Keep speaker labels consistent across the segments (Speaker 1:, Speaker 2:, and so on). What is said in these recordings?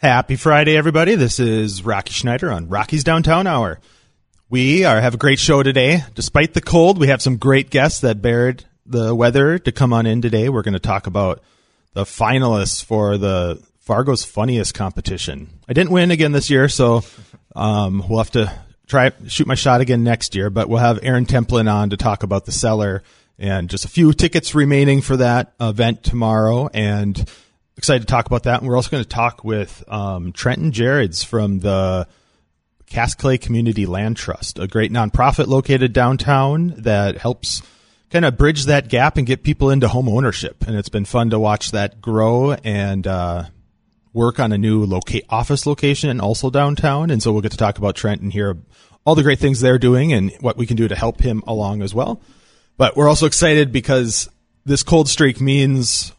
Speaker 1: Happy Friday, everybody. This is Rocky Schneider on Rocky's Downtown Hour. We have a great show today. Despite the cold, we have some great guests that bared the weather to come on in today. We're going to talk about the finalists for the Fargo's Funniest competition. I didn't win again this year, so we'll have to shoot my shot again next year. But we'll have Aaron Templin on to talk about the cellar and just a few tickets remaining for that event tomorrow. And excited to talk about that. And we're also going to talk with Trenton Jareds from the Cass Clay Community Land Trust, a great nonprofit located downtown that helps kind of bridge that gap and get people into home ownership. And it's been fun to watch that grow and work on a new office location also downtown. And so we'll get to talk about Trent and hear all the great things they're doing and what we can do to help him along as well. But we're also excited because this cold streak means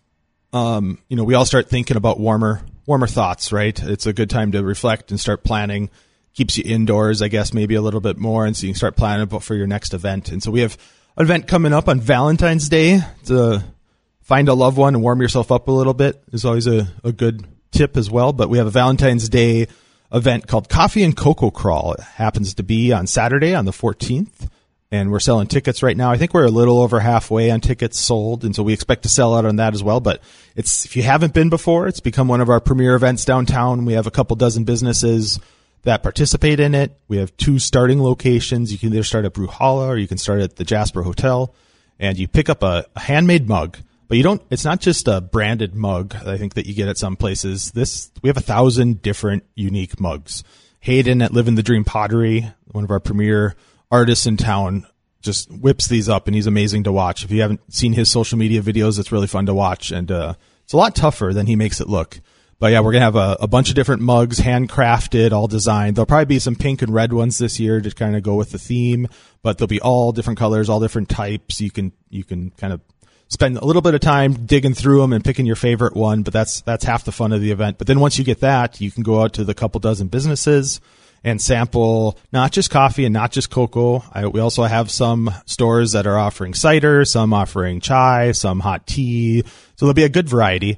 Speaker 1: we all start thinking about warmer thoughts, right? It's a good time to reflect and start planning. Keeps you indoors, I guess, maybe a little bit more, and so you can start planning for your next event. And so we have an event coming up on Valentine's Day to find a loved one and warm yourself up a little bit is always a good tip as well. But we have a Valentine's Day event called Coffee and Cocoa Crawl. It happens to be on Saturday on the 14th. And we're selling tickets right now. I think we're a little over halfway on tickets sold, and so we expect to sell out on that as well. But if you haven't been before, it's become one of our premier events downtown. We have a couple dozen businesses that participate in it. We have 2 starting locations. You can either start at Bruhala or you can start at the Jasper Hotel, and you pick up a handmade mug. But it's not just a branded mug, I think, that you get at some places. We have 1,000 different unique mugs. Hayden at Living the Dream Pottery, one of our premier artists in town, just whips these up, and he's amazing to watch. If you haven't seen his social media videos, it's really fun to watch, and it's a lot tougher than he makes it look. But yeah, we're going to have a bunch of different mugs, handcrafted, all designed. There'll probably be some pink and red ones this year to kind of go with the theme, but there'll be all different colors, all different types. You can kind of spend a little bit of time digging through them and picking your favorite one, but that's half the fun of the event. But then once you get that, you can go out to the couple dozen businesses and sample not just coffee and not just cocoa. We also have some stores that are offering cider, some offering chai, some hot tea. So there'll be a good variety.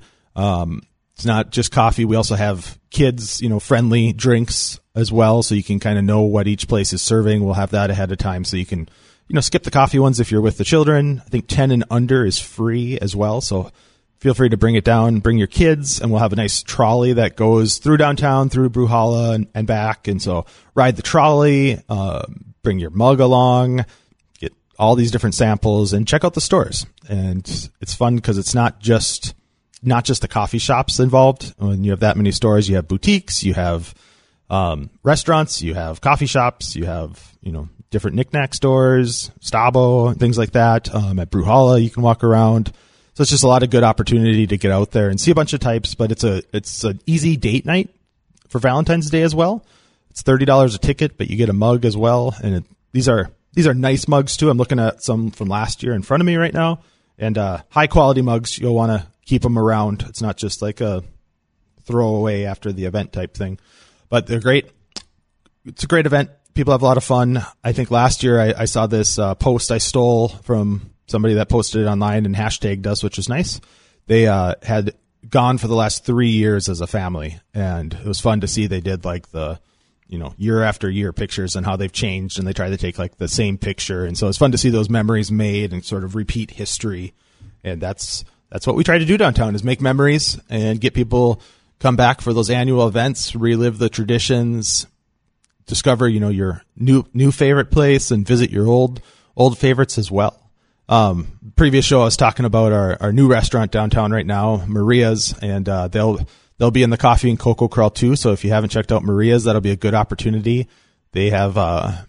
Speaker 1: It's not just coffee. We also have kids, friendly drinks as well. So you can kind of know what each place is serving. We'll have that ahead of time so you can, skip the coffee ones if you're with the children. I think 10 and under is free as well. So feel free to bring it down, bring your kids, and we'll have a nice trolley that goes through downtown, through Bruhala and back. And so ride the trolley, bring your mug along, get all these different samples, and check out the stores. And it's fun because it's not just the coffee shops involved. When you have that many stores, you have boutiques, you have restaurants, you have coffee shops, you have, different knick-knack stores, Stabo, things like that. At Bruhala, you can walk around. So it's just a lot of good opportunity to get out there and see a bunch of types, but it's an easy date night for Valentine's Day as well. It's $30 a ticket, but you get a mug as well. And these are nice mugs too. I'm looking at some from last year in front of me right now, and high quality mugs. You'll want to keep them around. It's not just like a throwaway after the event type thing, but they're great. It's a great event. People have a lot of fun. I think last year I saw this post I stole from somebody that posted it online and hashtagged us, which was nice. They had gone for the last 3 years as a family, and it was fun to see. They did like the, year after year pictures and how they've changed, and they try to take like the same picture. And so it's fun to see those memories made and sort of repeat history. And that's what we try to do downtown, is make memories and get people come back for those annual events, relive the traditions, discover, your new favorite place, and visit your old favorites as well. Previous show I was talking about our new restaurant downtown right now, Maria's, and they'll be in the Coffee and Cocoa Crawl too. So if you haven't checked out Maria's, that'll be a good opportunity. They have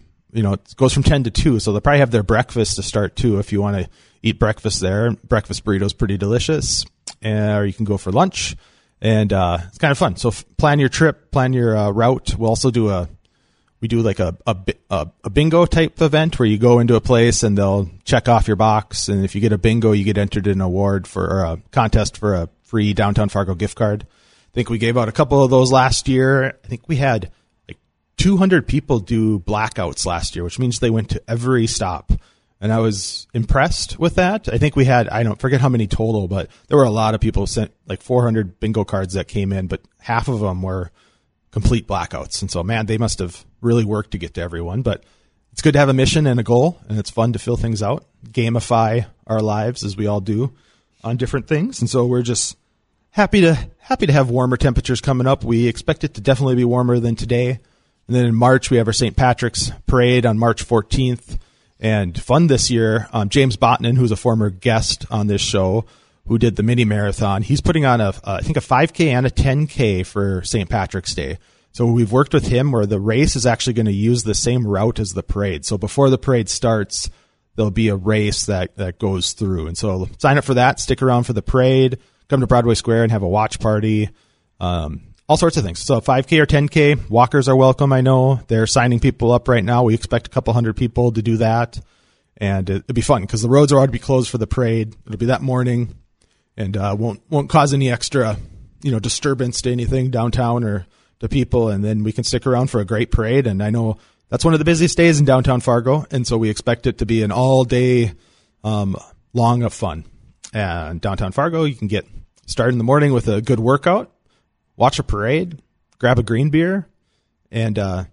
Speaker 1: it goes from 10 to 2, so they'll probably have their breakfast to start too if you want to eat breakfast there. Breakfast burrito's pretty delicious, or you can go for lunch, and it's kind of fun. So plan your trip, plan your route. We'll also do a bingo type event where you go into a place and they'll check off your box. And if you get a bingo, you get entered in an award or a contest for a free Downtown Fargo gift card. I think we gave out a couple of those last year. I think we had like 200 people do blackouts last year, which means they went to every stop And I was impressed with that. I think we had, I don't forget how many total, but there were a lot of people sent like 400 bingo cards that came in, but half of them were complete blackouts. And so, man, they must have really worked to get to everyone. But it's good to have a mission and a goal, and it's fun to fill things out, gamify our lives as we all do on different things. And so we're just happy to have warmer temperatures coming up. We expect it to definitely be warmer than today. And then in March, we have our St. Patrick's Parade on March 14th. And fun this year, James Botnan, who's a former guest on this show, who did the mini marathon, he's putting on I think a 5K and a 10K for St. Patrick's Day. So we've worked with him where the race is actually going to use the same route as the parade. So before the parade starts, there'll be a race that goes through. And so sign up for that, stick around for the parade, come to Broadway Square and have a watch party, all sorts of things. So 5K or 10K, walkers are welcome, I know. They're signing people up right now. We expect a couple hundred people to do that. And it'll be fun because the roads are already be closed for the parade. It'll be that morning and won't cause any extra, disturbance to anything downtown or to people. And then we can stick around for a great parade. And I know that's one of the busiest days in downtown Fargo. And so we expect it to be an all day long of fun. And downtown Fargo, you can get started in the morning with a good workout, watch a parade, grab a green beer, and,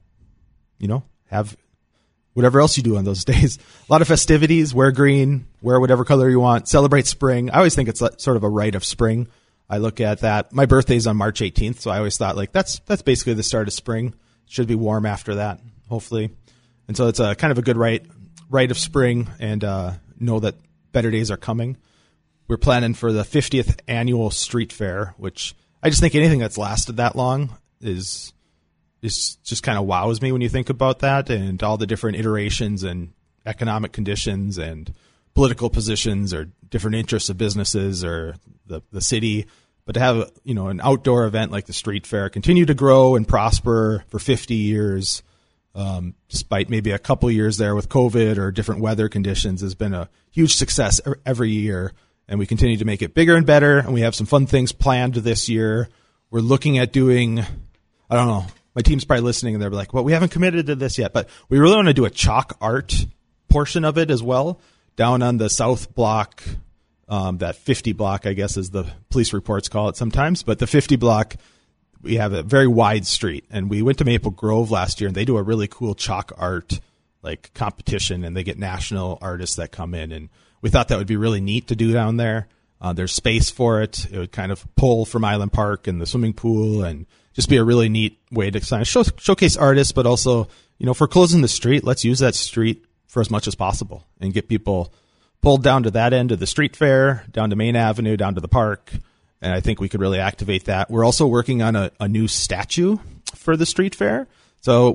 Speaker 1: have whatever else you do on those days. A lot of festivities, wear green, wear whatever color you want, celebrate spring. I always think it's sort of a rite of spring. I look at that. My birthday's on March 18th, so I always thought that's basically the start of spring. It should be warm after that, hopefully. And so it's a kind of a good rite of spring, and know that better days are coming. We're planning for the 50th annual street fair, which I just think anything that's lasted that long is just kind of wows me when you think about that and all the different iterations and economic conditions and political positions or different interests of businesses or the city. But to have, an outdoor event like the street fair continue to grow and prosper for 50 years, despite maybe a couple years there with COVID or different weather conditions, has been a huge success every year. And we continue to make it bigger and better. And we have some fun things planned this year. We're looking at doing, I don't know, my team's probably listening and they're like, well, we haven't committed to this yet, but we really want to do a chalk art portion of it as well down on the south block, that 50 block, I guess, as the police reports call it sometimes. But the 50 block, we have a very wide street. And we went to Maple Grove last year and they do a really cool chalk art like competition and they get national artists that come in. And we thought that would be really neat to do down there. There's space for it. It would kind of pull from Island Park and the swimming pool and just be a really neat way to kind of showcase artists, but also, for closing the street, let's use that street for as much as possible and get people pulled down to that end of the street fair, down to Main Avenue, down to the park. And I think we could really activate that. We're also working on a new statue for the street fair. So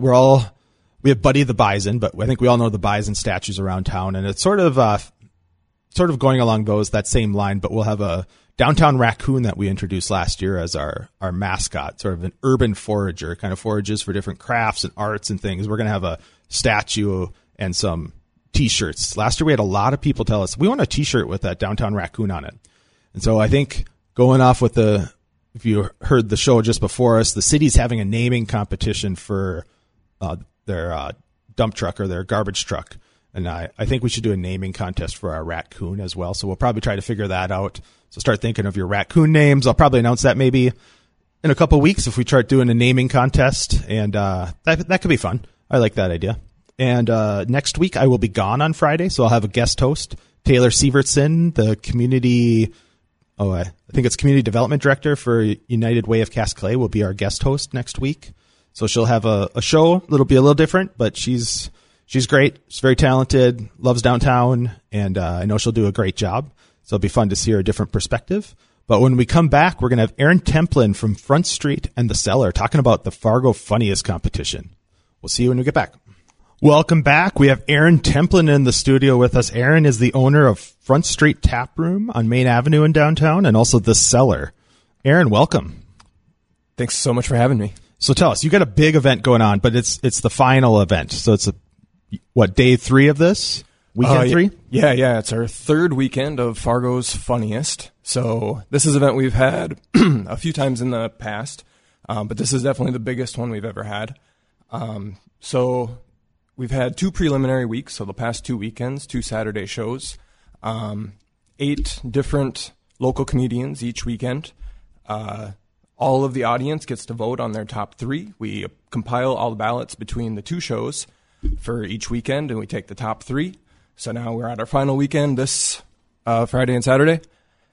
Speaker 1: we have Buddy the Bison, but I think we all know the bison statues around town. And it's sort of going along that same line, but we'll have a downtown raccoon that we introduced last year as our mascot, sort of an urban forager, kind of forages for different crafts and arts and things. We're going to have a statue and some T-shirts. Last year we had a lot of people tell us, we want a T-shirt with that downtown raccoon on it. And so I think going off with if you heard the show just before us, the city's having a naming competition for their dump truck or their garbage truck. And I think we should do a naming contest for our raccoon as well. So we'll probably try to figure that out. So start thinking of your raccoon names. I'll probably announce that maybe in a couple of weeks if we start doing a naming contest. And that could be fun. I like that idea. And next week I will be gone on Friday, so I'll have a guest host, Taylor Sievertson, the community development director for United Way of Cass-Clay will be our guest host next week. So she'll have a show. It'll be a little different, but she's great. She's very talented, loves downtown, and I know she'll do a great job. So it'll be fun to see her different perspective. But when we come back, we're going to have Aaron Templin from Front Street and The Cellar talking about the Fargo Funniest competition. We'll see you when we get back. Welcome back. We have Aaron Templin in the studio with us. Aaron is the owner of Front Street Tap Room on Main Avenue in downtown and also The Cellar. Aaron, welcome.
Speaker 2: Thanks so much for having me.
Speaker 1: So tell us, you got a big event going on, but it's the final event. So it's day 3 of this? Weekend 3?
Speaker 2: Yeah. It's our third weekend of Fargo's Funniest. So this is an event we've had a few times in the past, but this is definitely the biggest one we've ever had. So we've had 2 preliminary weeks, so the past 2 weekends, 2 Saturday shows, 8 different local comedians each weekend. All of the audience gets to vote on their top 3. We compile all the ballots between the 2 shows for each weekend, and we take the top 3. So now we're at our final weekend this Friday and Saturday.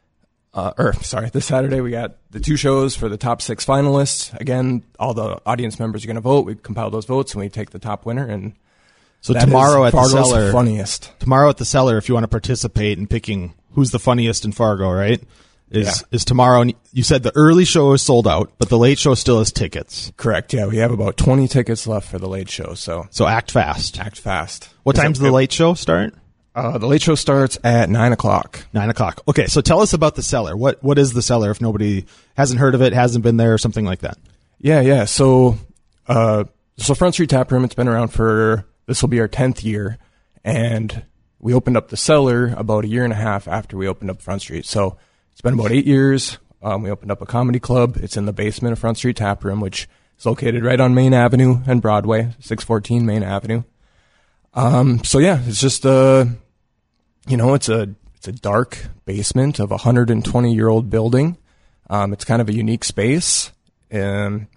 Speaker 2: This Saturday we got the 2 shows for the top 6 finalists. Again, all the audience members are going to vote. We compile those votes, and we take the top winner. And
Speaker 1: so tomorrow at the Cellar,
Speaker 2: funniest.
Speaker 1: Tomorrow at the Cellar, if you want to participate in picking who's the funniest in Fargo, right? Is tomorrow. And you said the early show is sold out, but the late show still has tickets.
Speaker 2: Correct. Yeah, we have about 20 tickets left for the late show. So
Speaker 1: act fast.
Speaker 2: Act fast.
Speaker 1: What time does the late show start?
Speaker 2: The late show starts at 9 o'clock.
Speaker 1: 9 o'clock. Okay, so tell us about the Cellar. What is the Cellar? If nobody hasn't heard of it, hasn't been there, or something like that.
Speaker 2: Yeah. So Front Street Tap Room. It's been around this will be our 10th year, and we opened up the Cellar about a year and a half after we opened up Front Street. So it's been about 8 years. We opened up a comedy club. It's in the basement of Front Street Tap Room, which is located right on Main Avenue and Broadway, 614 Main Avenue. It's just it's a dark basement of a 120-year-old building. It's kind of a unique space, and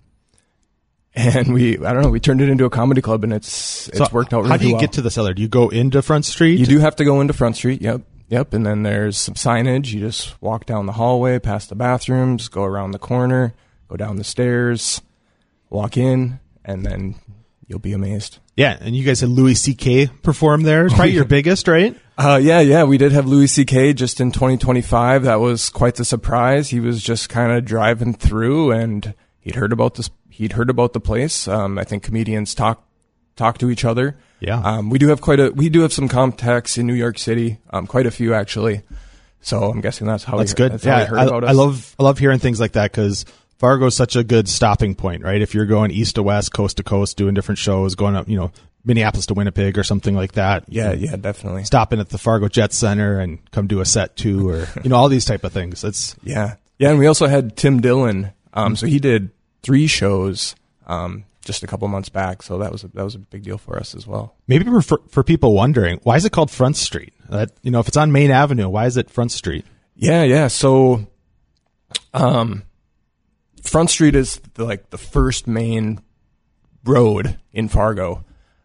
Speaker 2: we turned it into a comedy club, and it's worked out really well.
Speaker 1: How do you get to the Cellar? Do you go into Front Street?
Speaker 2: You do have to go into Front Street. Yep, and then there's some signage. You just walk down the hallway, past the bathrooms, go around the corner, go down the stairs, walk in, and then you'll be amazed.
Speaker 1: Yeah, and you guys had Louis C.K. perform there. It's probably your biggest, right?
Speaker 2: Yeah, we did have Louis C.K. just in 2025. That was quite the surprise. He was just kind of driving through, and he'd heard about the place. I think comedians talk to each other.
Speaker 1: Yeah.
Speaker 2: We do have some contacts in New York City, quite a few actually. So I'm guessing that's how
Speaker 1: that's good.
Speaker 2: That's how he heard about us.
Speaker 1: I love hearing things like that, because Fargo's such a good stopping point, right? If you're going east to west, coast to coast, doing different shows, going up, Minneapolis to Winnipeg or something like that.
Speaker 2: Yeah, definitely.
Speaker 1: Stopping at the Fargo Jet Center and come do a set too, or all these type of things. It's
Speaker 2: and we also had Tim Dillon. So he did 3 shows just a couple months back. So that was a big deal for us as well.
Speaker 1: Maybe for people wondering, why is it called Front Street? If it's on Main Avenue, why is it Front Street?
Speaker 2: Yeah. So, Front Street is the first main road in Fargo.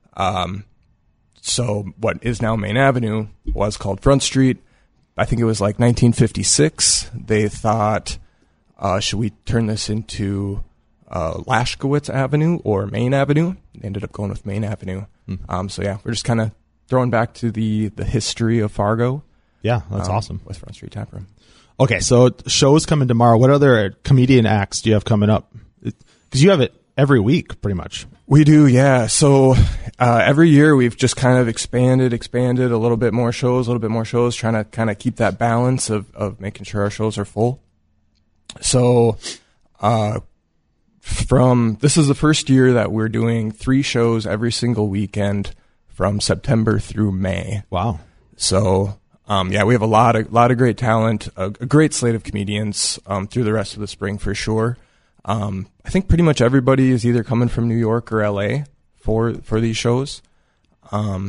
Speaker 2: So what is now Main Avenue was called Front Street. I think it was 1956. They thought, should we turn this into Lashkowitz Avenue or Main Avenue? They ended up going with Main Avenue. We're just kind of throwing back to the history of Fargo.
Speaker 1: Yeah, that's awesome.
Speaker 2: With Front Street Tap Room.
Speaker 1: Okay, so shows coming tomorrow. What other comedian acts do you have coming up? Because you have it every week, pretty much.
Speaker 2: We do, yeah. So every year we've just kind of expanded a little bit more shows, trying to kind of keep that balance of making sure our shows are full. So this is the first year that we're doing 3 shows every single weekend from September through May.
Speaker 1: Wow.
Speaker 2: So we have a lot of great talent, a great slate of comedians through the rest of the spring for sure. I think pretty much everybody is either coming from New York or LA for these shows. I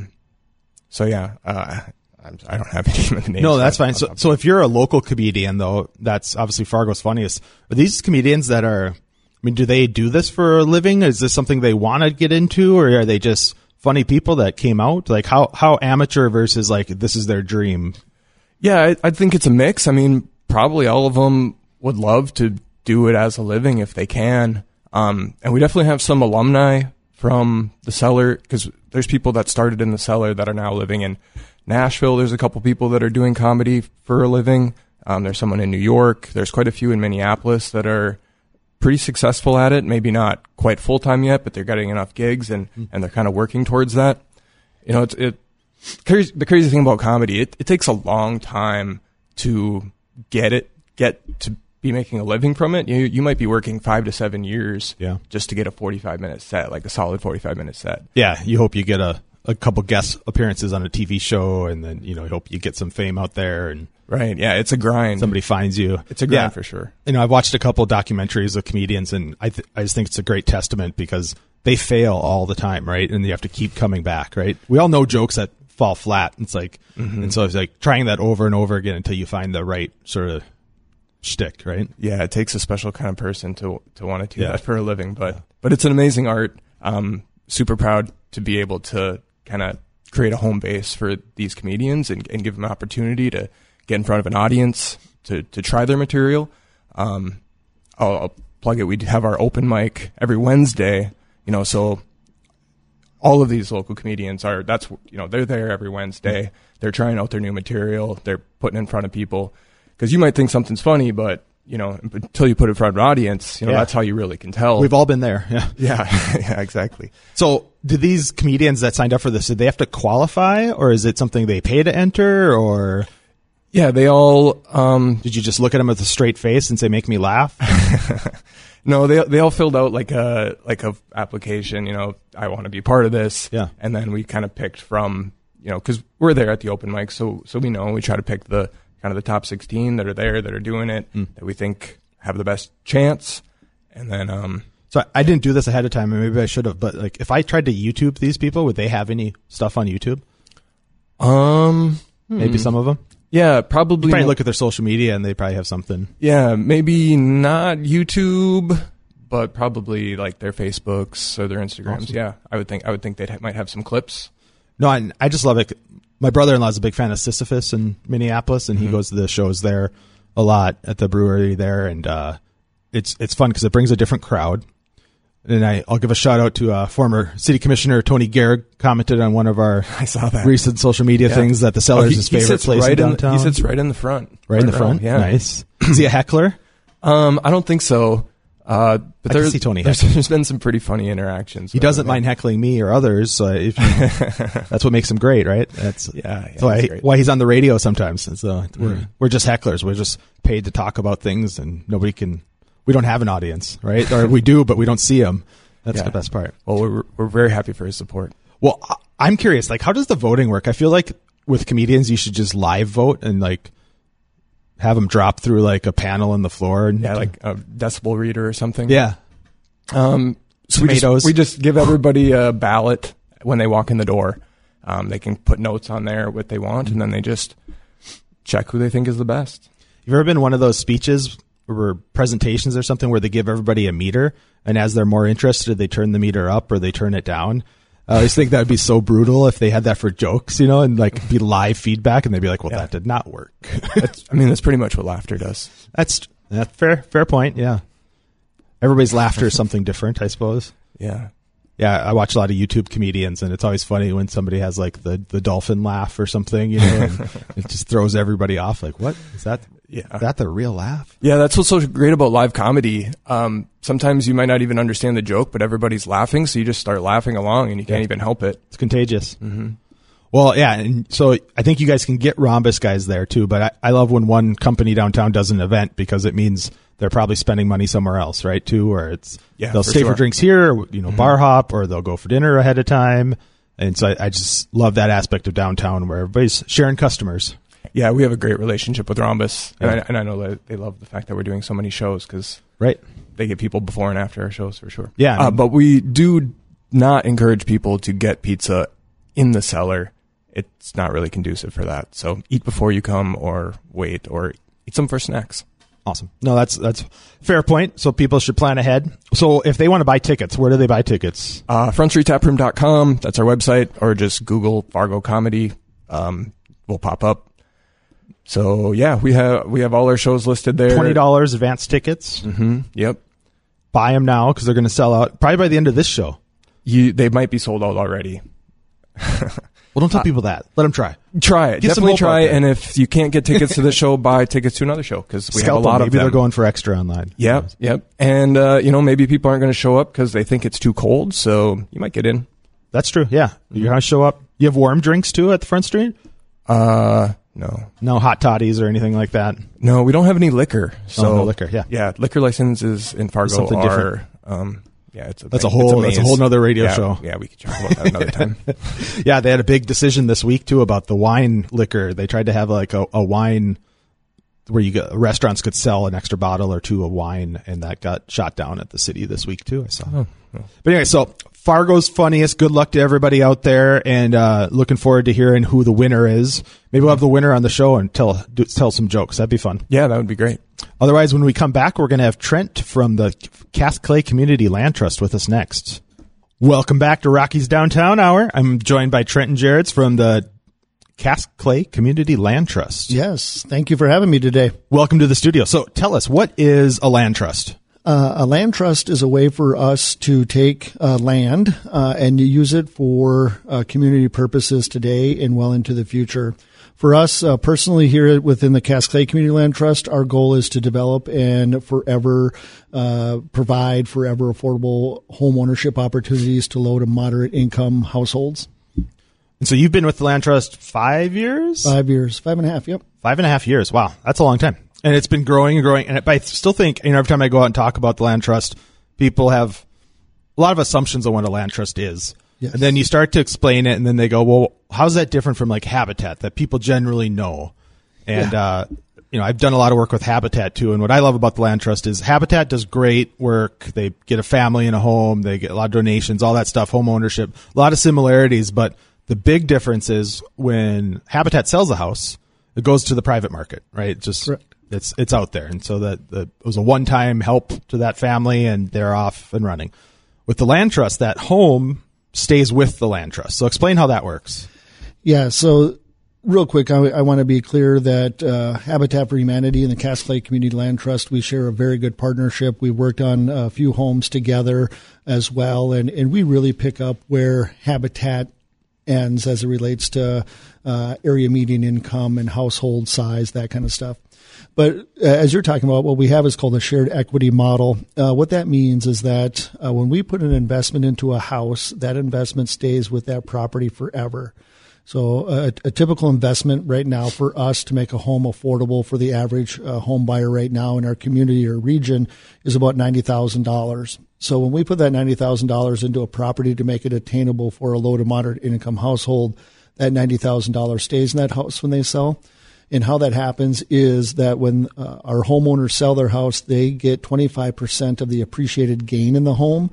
Speaker 2: don't have any of the names.
Speaker 1: No, that's fine. So if you're a local comedian, though, that's obviously Fargo's Funniest. Are these comedians that are, do they do this for a living? Is this something they want to get into, or are they just funny people that came out? How amateur versus this is their dream?
Speaker 2: Yeah, I think it's a mix. Probably all of them would love to do it as a living if they can. And we definitely have some alumni from the Cellar, because there's people that started in the Cellar that are now living in Nashville. There's a couple people that are doing comedy for a living. There's someone in New York. There's quite a few in Minneapolis that are pretty successful at it. Maybe not quite full-time yet, but they're getting enough gigs and they're kind of working towards that. The crazy thing about comedy, it takes a long time to get to be making a living from it. You might be working 5 to 7 years just to get a 45-minute set, a solid 45-minute set.
Speaker 1: Yeah, you hope you get a a couple guest appearances on a TV show, and then, you hope you get some fame out there and
Speaker 2: Right. Yeah. It's a grind.
Speaker 1: somebody finds you.
Speaker 2: It's a grind for sure.
Speaker 1: I've watched a couple documentaries of comedians, and I just think it's a great testament because they fail all the time, right? And you have to keep coming back, right? We all know jokes that fall flat. It's like, and so it's like trying that over and over again until you find the right sort of shtick, right?
Speaker 2: Yeah. It takes a special kind of person to want to do that for a living, but it's an amazing art. Super proud to be able to kind of create a home base for these comedians and give them an opportunity to get in front of an audience to try their material. I'll plug it. We have our open mic every Wednesday, so all of these local comedians they're there every Wednesday. They're trying out their new material. They're putting it in front of people because you might think something's funny, but until you put it in front of an audience, that's how you really can tell.
Speaker 1: We've all been there. Yeah.
Speaker 2: Yeah, exactly.
Speaker 1: So do these comedians that signed up for this, did they have to qualify, or is it something they pay to enter, or?
Speaker 2: Yeah, they all,
Speaker 1: did you just look at them with a straight face and say, make me laugh?
Speaker 2: No, they all filled out like a application, I want to be part of this.
Speaker 1: Yeah.
Speaker 2: And then we kind of picked from, cause we're there at the open mic. So we try to pick the kind of the top 16 that are there, that are doing it, that we think have the best chance. And then,
Speaker 1: so I didn't do this ahead of time, and maybe I should have, but like if I tried to YouTube these people, would they have any stuff on YouTube? Maybe some of them.
Speaker 2: Yeah, probably.
Speaker 1: You probably look at their social media and they probably have something.
Speaker 2: Yeah, maybe not YouTube, but probably like their Facebooks or their Instagrams. Awesome. Yeah, I would think they might have some clips.
Speaker 1: No, I just love it. My brother-in-law is a big fan of Sisyphus in Minneapolis, and he goes to the shows there a lot at the brewery there, and it's fun because it brings a different crowd. And I'll give a shout out to former city commissioner Tony Gehrig, commented on one of our recent social media things that the Cellar is his favorite place in downtown.
Speaker 2: He sits right in the front.
Speaker 1: Right in the front?
Speaker 2: Yeah.
Speaker 1: Nice. Is he a heckler?
Speaker 2: I don't think so. But
Speaker 1: I can see Tony heckling.
Speaker 2: There's been some pretty funny interactions.
Speaker 1: He doesn't mind heckling me or others, so that's what makes him great, right? That's why he's on the radio sometimes. So we're just hecklers. We're just paid to talk about things, and we don't have an audience, right? Or we do, but we don't see them. That's the best part.
Speaker 2: Well, we're very happy for his support.
Speaker 1: Well, I'm curious, like, how does the voting work? I feel like with comedians, you should just live vote and like have them drop through like a panel on the floor. And,
Speaker 2: like a decibel reader or something.
Speaker 1: Yeah.
Speaker 2: So we just give everybody a ballot when they walk in the door. They can put notes on there what they want, and then they just check who they think is the best.
Speaker 1: You've ever been one of those speeches or presentations or something where they give everybody a meter, and as they're more interested, they turn the meter up or they turn it down? I always think that would be so brutal if they had that for jokes, and like be live feedback, and they'd be like, well, that did not work.
Speaker 2: That's pretty much what laughter does.
Speaker 1: That's fair point. Yeah. Everybody's laughter is something different, I suppose.
Speaker 2: Yeah.
Speaker 1: Yeah. I watch a lot of YouTube comedians, and it's always funny when somebody has like the dolphin laugh or something, and it just throws everybody off. Like, what is that? Yeah. Is that the real laugh?
Speaker 2: Yeah. That's what's so great about live comedy. Sometimes you might not even understand the joke, but everybody's laughing. So you just start laughing along and you can't even help it.
Speaker 1: It's contagious. Mm-hmm. Well, yeah. And so I think you guys can get Rhombus guys there too, but I love when one company downtown does an event because it means they're probably spending money somewhere else, right? Too, or they'll stay for drinks here, bar hop, or they'll go for dinner ahead of time. And so I just love that aspect of downtown where everybody's sharing customers.
Speaker 2: Yeah, we have a great relationship with Rhombus, and I know that they love the fact that we're doing so many shows because they get people before and after our shows for sure.
Speaker 1: Yeah,
Speaker 2: but we do not encourage people to get pizza in the cellar. It's not really conducive for that. So eat before you come, or wait, or eat some for snacks.
Speaker 1: Awesome. No, that's fair point. So people should plan ahead. So if they want to buy tickets, where do they buy tickets?
Speaker 2: FrontStreetTaproom.com. That's our website, or just Google Fargo Comedy. Will pop up. So yeah, we have all our shows listed there.
Speaker 1: $20 advance tickets.
Speaker 2: Mm-hmm. Yep.
Speaker 1: Buy them now because they're going to sell out probably by the end of this show.
Speaker 2: They might be sold out already.
Speaker 1: Well, don't tell people that. Let them try.
Speaker 2: Try it. Definitely try. And if you can't get tickets to the show, buy tickets to another show because we have a lot of them.
Speaker 1: Maybe they're going for extra online.
Speaker 2: Yep. And maybe people aren't going to show up because they think it's too cold. So you might get in.
Speaker 1: That's true. Yeah. You're going to show up. You have warm drinks too at the Front Street? No hot toddies or anything like that.
Speaker 2: No, we don't have any liquor. So
Speaker 1: no liquor. Yeah.
Speaker 2: Yeah. Liquor licenses in Fargo
Speaker 1: something different.
Speaker 2: Yeah,
Speaker 1: that's a whole nother radio show.
Speaker 2: Yeah, we could talk about that another time.
Speaker 1: Yeah, they had a big decision this week too about the wine liquor. They tried to have like a wine where restaurants could sell an extra bottle or two of wine, and that got shot down at the city this week too. I saw. Oh. But anyway, so Fargo's funniest. Good luck to everybody out there, and looking forward to hearing who the winner is. Maybe we'll have the winner on the show and tell some jokes. That'd be fun.
Speaker 2: Yeah, that would be great.
Speaker 1: Otherwise, when we come back, we're going to have Trent from the Cass Clay Community Land Trust with us next. Welcome back to Rocky's Downtown Hour. I'm joined by Trent and Jareds from the Cass Clay Community Land Trust.
Speaker 3: Yes, thank you for having me today.
Speaker 1: Welcome to the studio. So tell us, what is a land trust?
Speaker 3: A land trust is a way for us to take land and use it for community purposes today and well into the future. For us personally here within the Cass Clay Community Land Trust, our goal is to develop and forever provide forever affordable home ownership opportunities to low to moderate income households.
Speaker 1: And so you've been with the land trust 5 years?
Speaker 3: 5 years, 5.5, yep.
Speaker 1: 5.5 years. Wow, that's a long time. And it's been growing and growing. And I still think, every time I go out and talk about the land trust, people have a lot of assumptions on what a land trust is.
Speaker 3: Yes.
Speaker 1: And then you start to explain it, and then they go, well, how's that different from like Habitat that people generally know? And, I've done a lot of work with Habitat too. And what I love about the land trust is Habitat does great work. They get a family in a home. They get a lot of donations, all that stuff, home ownership, a lot of similarities. But the big difference is when Habitat sells a house, it goes to the private market, right?
Speaker 3: Correct.
Speaker 1: It's out there. And so it was a one-time help to that family, and they're off and running. With the land trust, that home stays with the land trust. So explain how that works.
Speaker 3: Yeah. So real quick, I want to be clear that Habitat for Humanity and the Cass Clay Community Land Trust, we share a very good partnership. We worked on a few homes together as well, and we really pick up where Habitat ends as it relates to area median income and household size, that kind of stuff. But as you're talking about, what we have is called a shared equity model. What that means is that when we put an investment into a house, that investment stays with that property forever. So a typical investment right now for us to make a home affordable for the average home buyer right now in our community or region is about $90,000. So when we put that $90,000 into a property to make it attainable for a low to moderate income household, that $90,000 stays in that house when they sell. And how that happens is that when our homeowners sell their house, they get 25% of the appreciated gain in the home,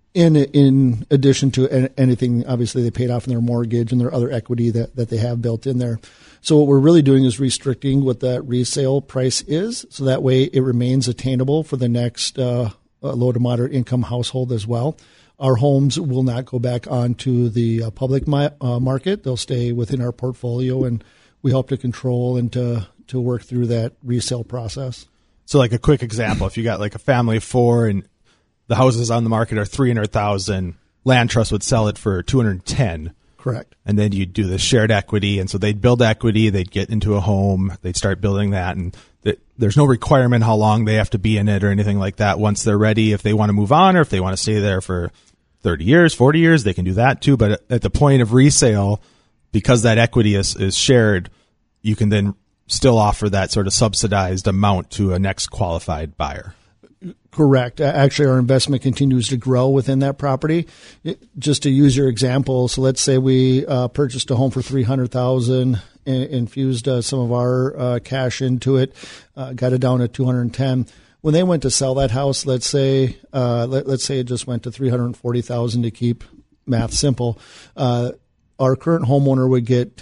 Speaker 3: in addition to anything, obviously, they paid off in their mortgage and their other equity that they have built in there. So what we're really doing is restricting what that resale price is, so that way it remains attainable for the next low to moderate income household as well. Our homes will not go back onto the public market. They'll stay within our portfolio, and we help to control and to work through that resale process.
Speaker 1: So like a quick example, if you got like a family of four and the houses on the market are $300,000, land trust would sell it for $210,000.
Speaker 3: Correct.
Speaker 1: And then you'd do the shared equity. And so they'd build equity, they'd get into a home, they'd start building that. And there's no requirement how long they have to be in it or anything like that. Once they're ready, if they want to move on or if they want to stay there for 30 years, 40 years, they can do that too. But at the point of resale, because that equity is shared, you can then still offer that sort of subsidized amount to a next qualified buyer.
Speaker 3: Correct. Actually, our investment continues to grow within that property. Just to use your example, so let's say we purchased a home for $300,000, infused some of our cash into it, got it down to $210,000. When they went to sell that house, let's say it just went to $340,000 to keep math simple. Our current homeowner would get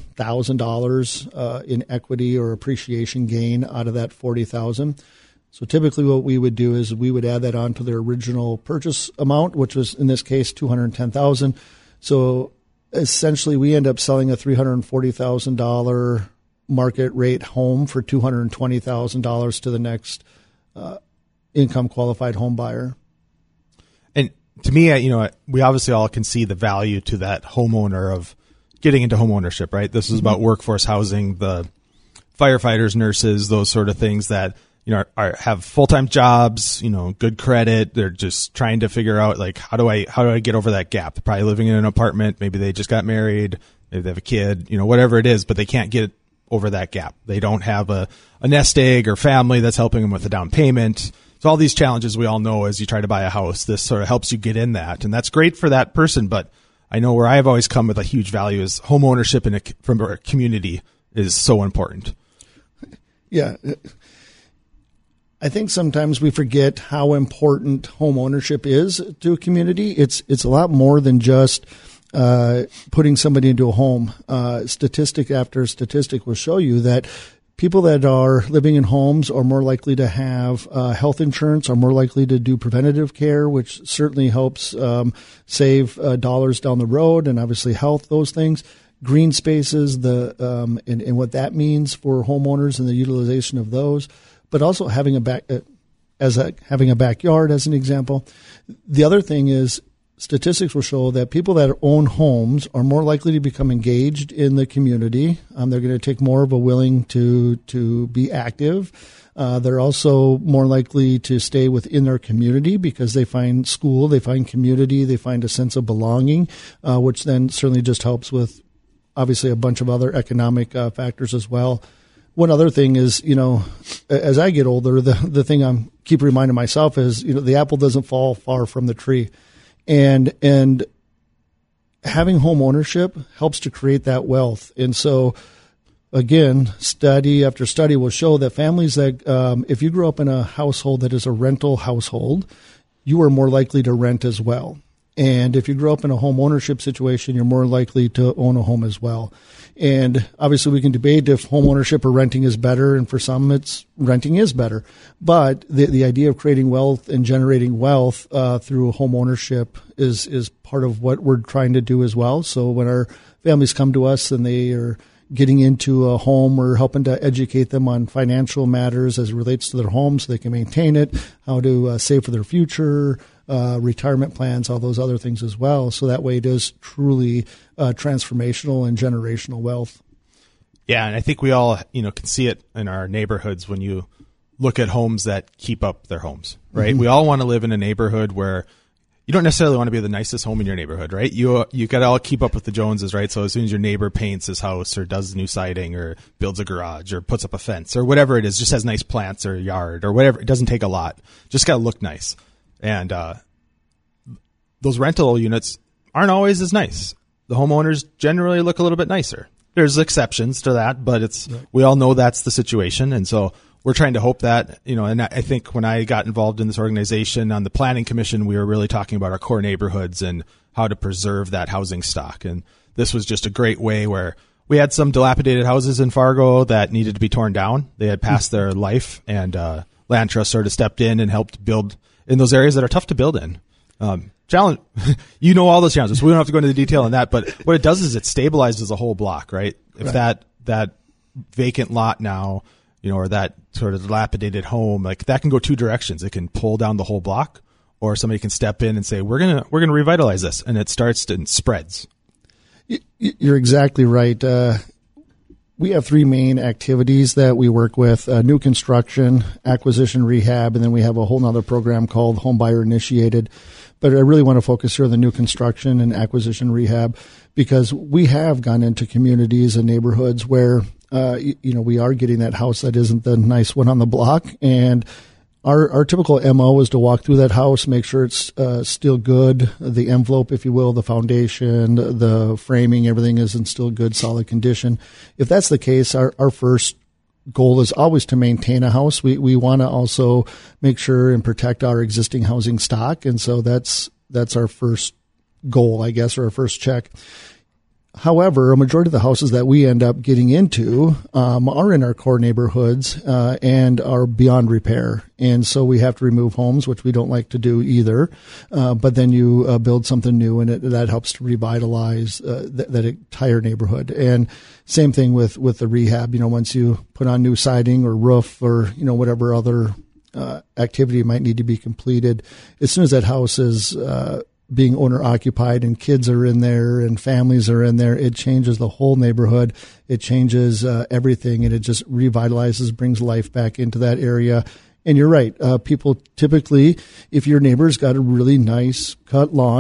Speaker 3: $10,000 in equity or appreciation gain out of that $40,000. So typically what we would do is we would add that on to their original purchase amount, which was in this case $210,000. So essentially we end up selling a $340,000 market rate home for $220,000 to the next income qualified home buyer.
Speaker 1: And to me, we obviously all can see the value to that homeowner of getting into home ownership, right? This is about workforce housing, the firefighters, nurses, those sort of things that, have full-time jobs, good credit. They're just trying to figure out like, how do I get over that gap? They're probably living in an apartment. Maybe they just got married. Maybe they have a kid, whatever it is, but they can't get over that gap. They don't have a nest egg or family that's helping them with a down payment. So So all these challenges we all know as you try to buy a house, this sort of helps you get in that. And that's great for that person. But I know where I've always come with a huge value is home ownership from a community is so important.
Speaker 3: Yeah. I think sometimes we forget how important home ownership is to a community. It's a lot more than just putting somebody into a home. Statistic after statistic will show you that people that are living in homes are more likely to have health insurance, are more likely to do preventative care, which certainly helps save dollars down the road, and obviously health, those things. Green spaces, and what that means for homeowners and the utilization of those, but also having having a backyard as an example. The other thing is statistics will show that people that own homes are more likely to become engaged in the community. They're going to take more of a willing to be active. They're also more likely to stay within their community because they find school, they find community, they find a sense of belonging, which then certainly just helps with obviously a bunch of other economic factors as well. One other thing is, as I get older, the thing I'm keep reminding myself is, the apple doesn't fall far from the tree. And having home ownership helps to create that wealth. And so, again, study after study will show that families that, if you grew up in a household that is a rental household, you are more likely to rent as well. And if you grow up in a home ownership situation, you're more likely to own a home as well. And obviously we can debate if home ownership or renting is better, and for some renting is better. But the idea of creating wealth and generating wealth through home ownership is part of what we're trying to do as well. So when our families come to us and they are getting into a home, we're helping to educate them on financial matters as it relates to their home so they can maintain it, how to save for their future, retirement plans, all those other things as well. So that way it is truly transformational and generational wealth.
Speaker 1: Yeah, and I think we all, can see it in our neighborhoods when you look at homes that keep up their homes, right? Mm-hmm. We all want to live in a neighborhood where you don't necessarily want to be the nicest home in your neighborhood, right? You got to all keep up with the Joneses, right? So as soon as your neighbor paints his house or does new siding or builds a garage or puts up a fence or whatever it is, just has nice plants or yard or whatever, it doesn't take a lot. Just got to look nice. And those rental units aren't always as nice. The homeowners generally look a little bit nicer. There's exceptions to that, but we all know that's the situation. And so we're trying to hope that, and I think when I got involved in this organization on the planning commission, we were really talking about our core neighborhoods and how to preserve that housing stock. And this was just a great way where we had some dilapidated houses in Fargo that needed to be torn down. They had passed their life, and Land Trust sort of stepped in and helped build in those areas that are tough to build in. Challenge, all those challenges. We don't have to go into the detail on that, but what it does is it stabilizes a whole block, right? If that vacant lot now, or that sort of dilapidated home, like that can go two directions. It can pull down the whole block, or somebody can step in and say, we're going to revitalize this. And it starts and spreads.
Speaker 3: You're exactly right. We have three main activities that we work with: new construction, acquisition, rehab, and then we have a whole nother program called Home Buyer Initiated. But I really want to focus here on the new construction and acquisition rehab, because we have gone into communities and neighborhoods where, we are getting that house that isn't the nice one on the block. And our typical MO is to walk through that house, make sure it's still good, the envelope, if you will, the foundation, the framing, everything is in still good, solid condition. If that's the case, our first goal is always to maintain a house. We want to also make sure and protect our existing housing stock. And so that's our first goal, I guess, or our first check. However, a majority of the houses that we end up getting into are in our core neighborhoods and are beyond repair. And so we have to remove homes, which we don't like to do either. But then you build something new, and that helps to revitalize that entire neighborhood. And same thing with the rehab. Once you put on new siding or roof or, whatever other activity might need to be completed, as soon as that house is being owner occupied and kids are in there and families are in there, it changes the whole neighborhood. It changes everything, and it just revitalizes, brings life back into that area. And you're right. People typically, if your neighbor's got a really nice cut lawn,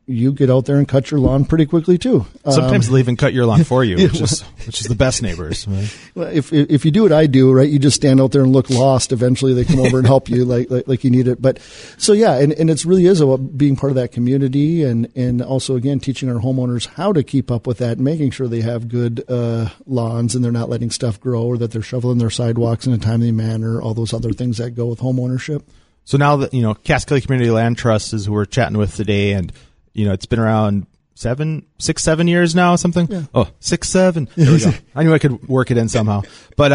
Speaker 3: you get out there and cut your lawn pretty quickly too.
Speaker 1: Sometimes they'll even cut your lawn for you, which is the best neighbors. Right?
Speaker 3: Well, if you do what I do, right, you just stand out there and look lost. Eventually, they come over and help you like you need it. But so yeah, and it really is about being part of that community, and also again teaching our homeowners how to keep up with that, and making sure they have good lawns and they're not letting stuff grow, or that they're shoveling their sidewalks in a timely manner. All those other things that go with home ownership.
Speaker 1: So now that, Cass-Kelly Community Land Trust is who we're chatting with today, and, it's been around 7 years now, something? Yeah. Oh, 6, 7. There we go. I knew I could work it in somehow. But,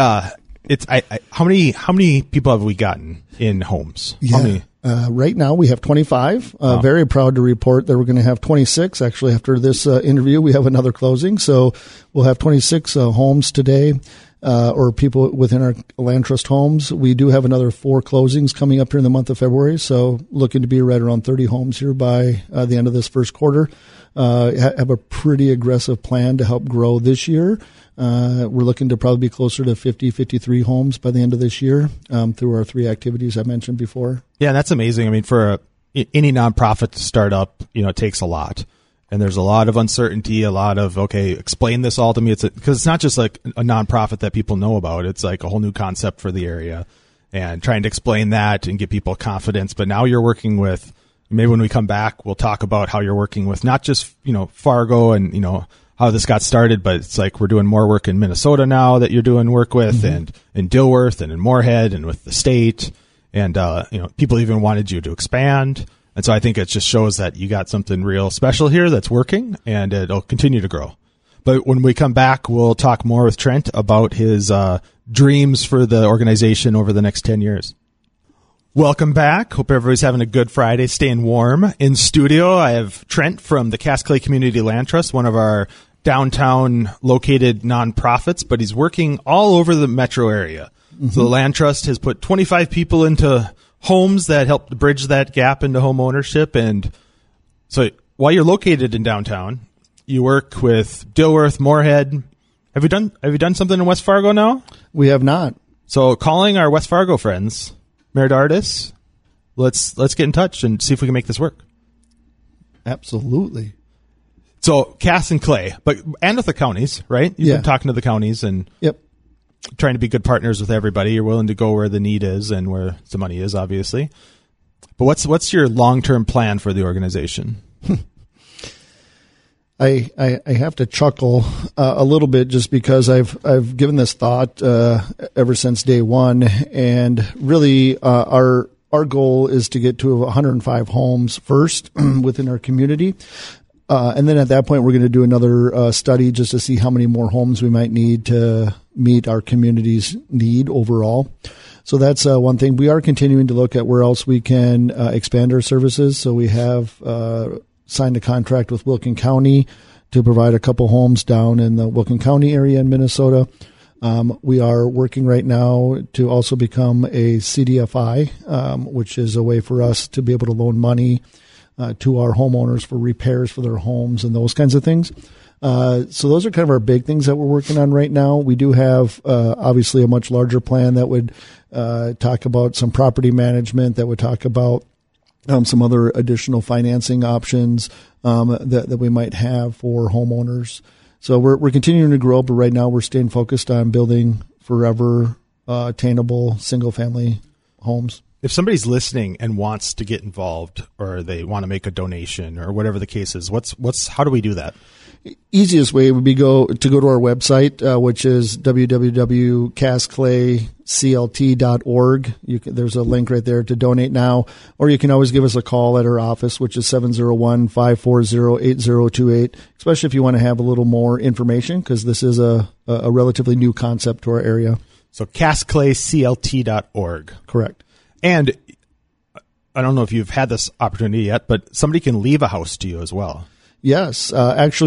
Speaker 1: how many people have we gotten in homes?
Speaker 3: Yeah.
Speaker 1: How many?
Speaker 3: Right now we have 25.
Speaker 1: Wow.
Speaker 3: Very proud to report that we're going to have 26. Actually, after this interview, we have another closing. So we'll have 26 homes today. Or people within our land trust homes. We do have another 4 closings coming up here in the month of February, so looking to be right around 30 homes here by the end of this first quarter. Have a pretty aggressive plan to help grow this year. We're looking to probably be closer to 50, 53 homes by the end of this year through our 3 activities I mentioned before.
Speaker 1: Yeah, that's amazing. I mean, for any nonprofit to start up, it takes a lot. And there's a lot of uncertainty, a lot of, okay, explain this all to me. Because it's not just like a nonprofit that people know about. It's like a whole new concept for the area, and trying to explain that and give people confidence. But now you're working with, maybe when we come back, we'll talk about how you're working with not just, Fargo and, how this got started, but it's like we're doing more work in Minnesota now that you're doing work with, and in Dilworth and in Moorhead and with the state. And, people even wanted you to expand. And so I think it just shows that you got something real special here that's working, and it'll continue to grow. But when we come back, we'll talk more with Trent about his dreams for the organization over the next 10 years. Welcome back. Hope everybody's having a good Friday, staying warm. In studio, I have Trent from the Cass-Kelly Community Land Trust, one of our downtown located nonprofits, but he's working all over the metro area. Mm-hmm. So the Land Trust has put 25 people into homes that help bridge that gap into home ownership. And so while you're located in downtown, you work with Dilworth, Moorhead. Have you done something in West Fargo now?
Speaker 3: We have not.
Speaker 1: So calling our West Fargo friends, Meredardis, let's get in touch and see if we can make this work.
Speaker 3: Absolutely.
Speaker 1: So Cass and Clay, and with the counties, right? You've been talking to the counties and
Speaker 3: yep,
Speaker 1: trying to be good partners with everybody. You're willing to go where the need is and where the money is, obviously. But what's your long-term plan for the organization?
Speaker 3: I have to chuckle a little bit just because I've given this thought ever since day one, and really our goal is to get to 105 homes first within our community. And then at that point, we're going to do another study just to see how many more homes we might need to meet our community's need overall. So that's one thing. We are continuing to look at where else we can expand our services. So we have signed a contract with Wilkin County to provide a couple homes down in the Wilkin County area in Minnesota. We are working right now to also become a CDFI, which is a way for us to be able to loan money to our homeowners for repairs for their homes and those kinds of things. So those are kind of our big things that we're working on right now. We do have obviously a much larger plan that would talk about some property management, that would talk about some other additional financing options that we might have for homeowners. So we're continuing to grow, but right now we're staying focused on building forever attainable single-family homes.
Speaker 1: If somebody's listening and wants to get involved, or they want to make a donation, or whatever the case is, how do we do that?
Speaker 3: Easiest way would be go to our website, which is www.cassclayclt.org. There's a link right there to donate now, or you can always give us a call at our office, which is 701-540-8028, especially if you want to have a little more information, because this is a relatively new concept to our area.
Speaker 1: So cassclayclt.org.
Speaker 3: Correct.
Speaker 1: And I don't know if you've had this opportunity yet, but somebody can leave a house to you as well.
Speaker 3: Yes. Actually,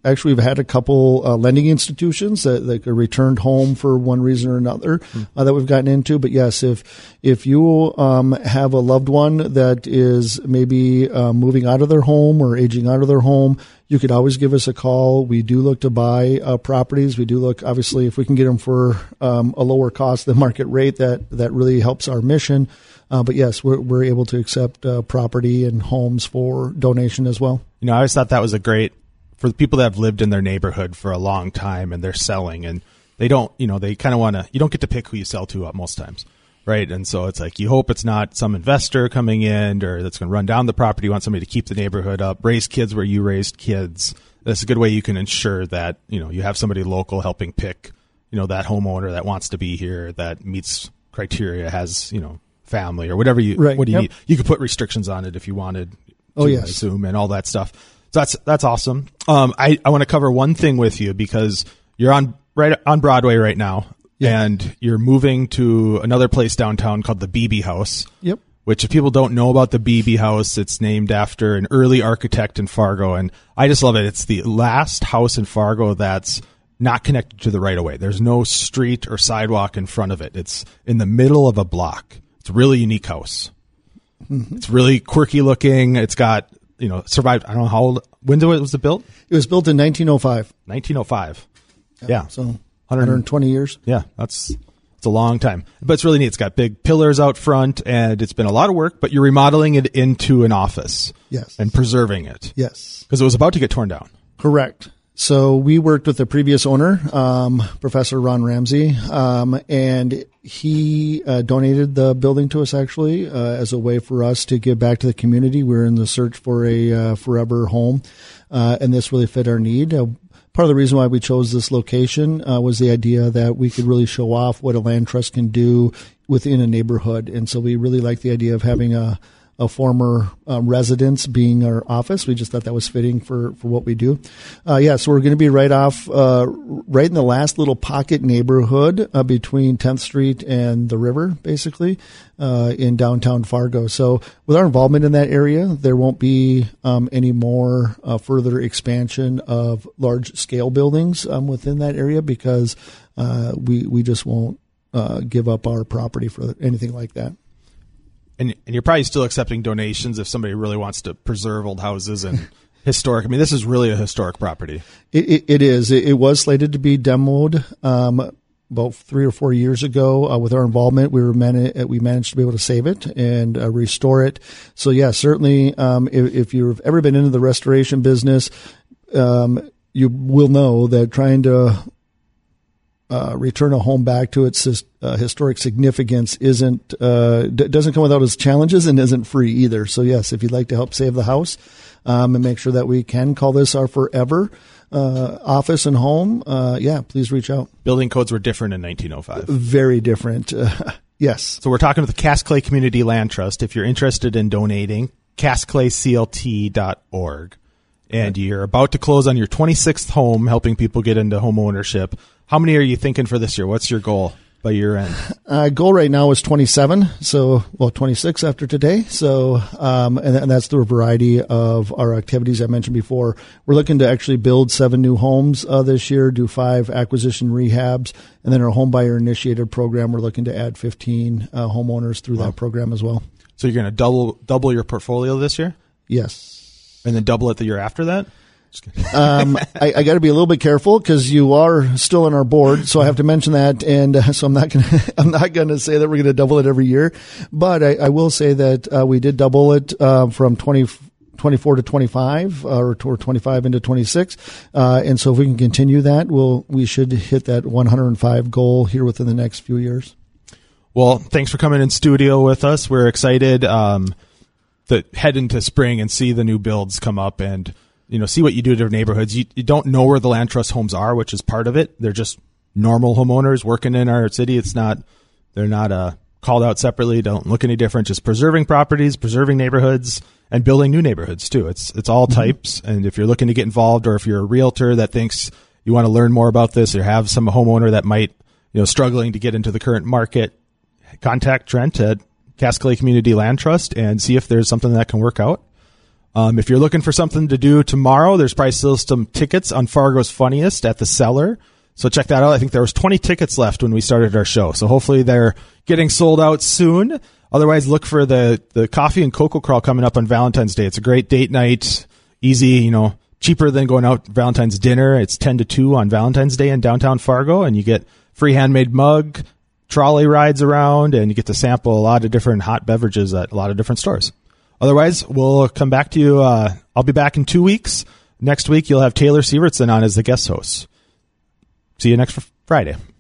Speaker 3: Actually, we've had a couple lending institutions that returned home for one reason or another that we've gotten into. But yes, if you have a loved one that is maybe moving out of their home or aging out of their home, you could always give us a call. We do look to buy properties. We do look, obviously, if we can get them for a lower cost than market rate, that really helps our mission. But yes, we're able to accept property and homes for donation as well.
Speaker 1: I always thought that was for the people that have lived in their neighborhood for a long time and they're selling and they don't, they kind of want to, you don't get to pick who you sell to most times. Right. And so it's like, you hope it's not some investor coming in or that's going to run down the property. You want somebody to keep the neighborhood up, raise kids where you raised kids. That's a good way you can ensure that, you have somebody local helping pick, that homeowner that wants to be here, that meets criteria, has, family or whatever what do you need? You could put restrictions on it if you wanted to, I assume, and all that stuff. So that's awesome. I want to cover one thing with you because you're right on Broadway right now. Yeah. And you're moving to another place downtown called the Beebe House. Yep. Which, if people don't know about the Beebe House, it's named after an early architect in Fargo. And I just love it. It's the last house in Fargo that's not connected to the right-of-way. There's no street or sidewalk in front of it. It's in the middle of a block. It's a really unique house. Mm-hmm. It's really quirky looking. It's got, survived, I don't know how old, when was it built?
Speaker 3: It was built in 1905.
Speaker 1: 1905. Yeah.
Speaker 3: So 120 years.
Speaker 1: Yeah, it's a long time. But it's really neat. It's got big pillars out front, and it's been a lot of work, but you're remodeling it into an office.
Speaker 3: Yes.
Speaker 1: And preserving it.
Speaker 3: Yes.
Speaker 1: Because it was about to get torn down.
Speaker 3: Correct. So we worked with the previous owner, Professor Ron Ramsey, and he donated the building to us, actually, as a way for us to give back to the community. We're in the search for a forever home, and this really fit our need. Part of the reason why we chose this location was the idea that we could really show off what a land trust can do within a neighborhood. And so we really like the idea of having a former residence being our office. We just thought that was fitting for what we do. So we're going to be right in the last little pocket neighborhood between 10th Street and the river, basically, in downtown Fargo. So with our involvement in that area, there won't be any more further expansion of large-scale buildings within that area because we just won't give up our property for anything like that.
Speaker 1: And you're probably still accepting donations if somebody really wants to preserve old houses and historic. I mean, this is really a historic property.
Speaker 3: It is. It was slated to be demoed about 3 or 4 years ago. With our involvement, we managed to be able to save it and restore it. So, yeah, certainly if you've ever been into the restoration business, you will know that trying to return a home back to its historic significance doesn't come without its challenges and isn't free either. So yes, if you'd like to help save the house and make sure that we can call this our forever office and home, please reach out.
Speaker 1: Building codes were different in 1905.
Speaker 3: Very different. Yes.
Speaker 1: So we're talking with the Cass Clay Community Land Trust. If you're interested in donating, cassclayclt.org. And you're about to close on your 26th home, helping people get into home ownership. How many are you thinking for this year? What's your goal by year end?
Speaker 3: Goal right now is 27. 26 after today. So, and that's through a variety of our activities I mentioned before. We're looking to actually build 7 new homes this year, do 5 acquisition rehabs, and then our home buyer initiated program. We're looking to add 15 homeowners through that program as well.
Speaker 1: So you're going to double your portfolio this year?
Speaker 3: Yes.
Speaker 1: And then double it the year after that?
Speaker 3: I got to be a little bit careful because you are still on our board, so I have to mention that. And so I'm not going to say that we're going to double it every year, but I will say that we did double it from 24 to 25 or 25 into 26. And so if we can continue that, we should hit that 105 goal here within the next few years.
Speaker 1: Well, thanks for coming in studio with us. We're excited to head into spring and see the new builds come up and, see what you do to their neighborhoods. You don't know where the land trust homes are, which is part of it. They're just normal homeowners working in our city. They're not called out separately. Don't look any different. Just preserving properties, preserving neighborhoods, and building new neighborhoods too. It's all types. And if you're looking to get involved, or if you're a realtor that thinks you want to learn more about this, or have some homeowner that might, struggling to get into the current market, contact Trent at Cass Clay Community Land Trust and see if there's something that can work out. If you're looking for something to do tomorrow, there's probably still some tickets on Fargo's Funniest at the Cellar. So check that out. I think there was 20 tickets left when we started our show. So hopefully they're getting sold out soon. Otherwise, look for the Coffee and Cocoa Crawl coming up on Valentine's Day. It's a great date night, easy, cheaper than going out Valentine's dinner. It's 10 to 2 on Valentine's Day in downtown Fargo, and you get free handmade mug, trolley rides around, and you get to sample a lot of different hot beverages at a lot of different stores. Otherwise, we'll come back to you. I'll be back in 2 weeks. Next week, you'll have Taylor Sievertson on as the guest host. See you next Friday.